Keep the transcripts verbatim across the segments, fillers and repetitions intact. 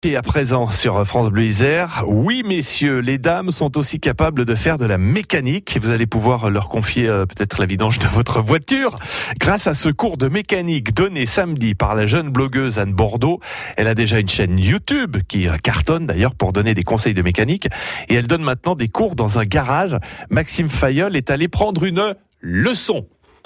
Et à présent sur France Bleu Isère, oui messieurs, les dames sont aussi capables de faire de la mécanique. Vous allez pouvoir leur confier euh, peut-être la vidange de votre voiture grâce à ce cours de mécanique donné samedi par la jeune blogueuse Anne Bordeaux. Elle a déjà une chaîne YouTube qui cartonne d'ailleurs pour donner des conseils de mécanique et elle donne maintenant des cours dans un garage. Maxime Fayolle est allé prendre une leçon.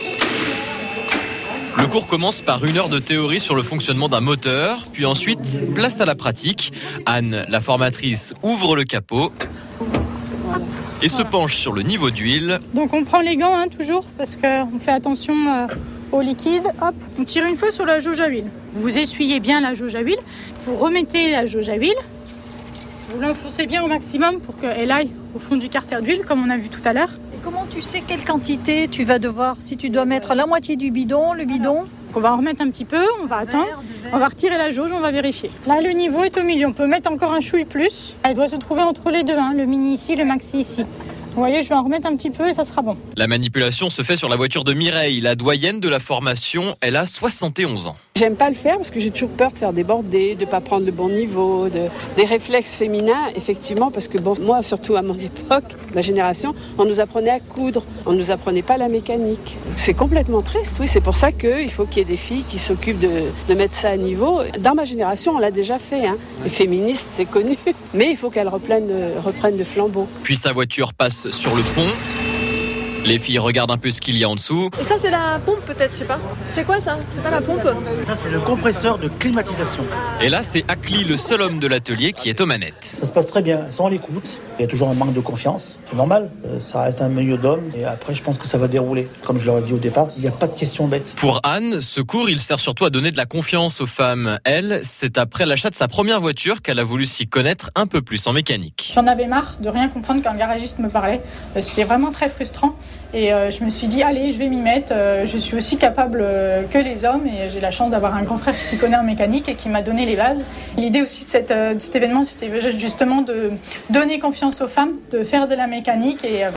Le cours commence par une heure de théorie sur le fonctionnement d'un moteur, puis ensuite, place à la pratique. Anne, la formatrice, ouvre le capot et se penche sur le niveau d'huile. Donc on prend les gants hein, toujours, parce qu'on fait attention euh, au liquide. Hop, on tire une fois sur la jauge à huile. Vous essuyez bien la jauge à huile, vous remettez la jauge à huile, vous l'enfoncez bien au maximum pour qu'elle aille au fond du carter d'huile, comme on a vu tout à l'heure. Comment tu sais quelle quantité tu vas devoir, si tu dois mettre la moitié du bidon, le bidon? On va en remettre un petit peu, on va attendre, on va retirer la jauge, on va vérifier. Là, le niveau est au milieu, on peut mettre encore un chouille plus. Elle doit se trouver entre les deux, hein, le mini ici, le maxi ici. Vous voyez, je vais en remettre un petit peu et ça sera bon. La manipulation se fait sur la voiture de Mireille, la doyenne de la formation. Elle a soixante et onze ans. J'aime pas le faire parce que j'ai toujours peur de faire déborder, de pas prendre le bon niveau, de, des réflexes féminins, effectivement, parce que bon, moi, surtout à mon époque, ma génération, on nous apprenait à coudre, on nous apprenait pas la mécanique. C'est complètement triste, oui, c'est pour ça qu'il faut qu'il y ait des filles qui s'occupent de, de mettre ça à niveau. Dans ma génération, on l'a déjà fait, hein. Les féministes, c'est connu, mais il faut qu'elles reprennent, reprennent le flambeau. Puis sa voiture passe sur le pont. Les filles regardent un peu ce qu'il y a en dessous. Et ça, c'est la pompe peut-être, je sais pas. C'est quoi ça? C'est pas la pompe? Ça, c'est le compresseur de climatisation. Et là, c'est Akli, le seul homme de l'atelier, qui est aux manettes. Ça se passe très bien, elles sont à l'écoute. Il y a toujours un manque de confiance, c'est normal. Ça reste un milieu d'hommes et après, je pense que ça va dérouler. Comme je leur ai dit au départ, il n'y a pas de questions bêtes. Pour Anne, ce cours, il sert surtout à donner de la confiance aux femmes. Elle, c'est après l'achat de sa première voiture qu'elle a voulu s'y connaître un peu plus en mécanique. J'en avais marre de rien comprendre quand le garagiste me parlait. C'était vraiment très frustrant. Et euh, je me suis dit, allez, je vais m'y mettre. Euh, je suis aussi capable euh, que les hommes et j'ai la chance d'avoir un grand frère qui s'y connaît en mécanique et qui m'a donné les bases. L'idée aussi de, cette, euh, de cet événement, c'était justement de donner confiance aux femmes, de faire de la mécanique et euh,